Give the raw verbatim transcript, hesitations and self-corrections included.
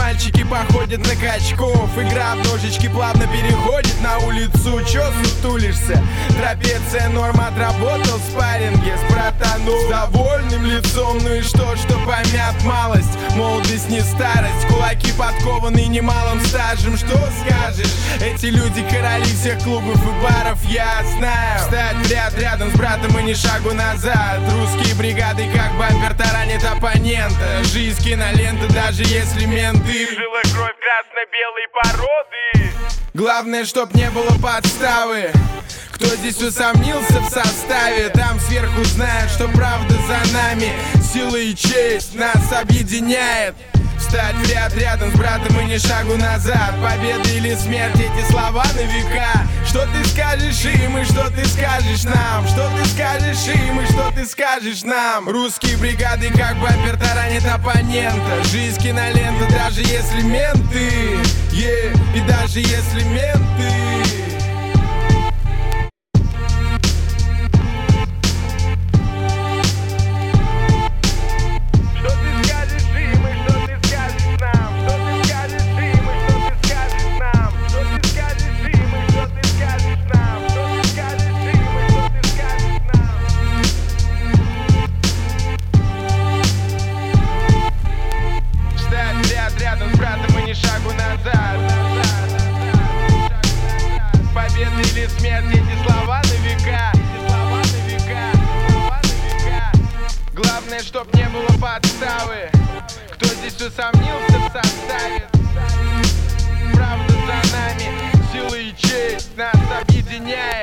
мальчики походят на качков. Игра в ножички плавно переходит на улицу. Чё сутулишься? Трапеция норм, отработал в спарринге с братаном с довольным лицом. Ну и что, что помят малость? Молодость не старость, кулаки подкованы немалым стажем. Что скажешь? Эти люди короли всех клубов и баров, я знаю. Встать в ряд рядом с братом и ни шагу назад. Русские бригады как бампер таранит оппонента. Жизнь кинолента, даже если менты. Жила кровь красно-белой породы. Главное, чтоб не было подставы. Кто здесь усомнился в составе, там сверху знают, что правда за нами. Сила и честь нас объединяет. Встать в ряд рядом с братом и ни шагу назад. Победа или смерть, эти слова на века. Что ты скажешь им и что ты скажешь нам? Что ты скажешь им и что ты скажешь нам? Русские бригады как бампер таранит оппонента. Жизнь кинолента, даже если менты, yeah, и даже если менты. Рядом с братом и ни шагу назад. Победа или смерть, эти слова на века. Эти слова на века. Слова на века. Главное, чтоб не было подставы. Кто здесь усомнился в составе? Правда за нами, сила и честь нас объединяет.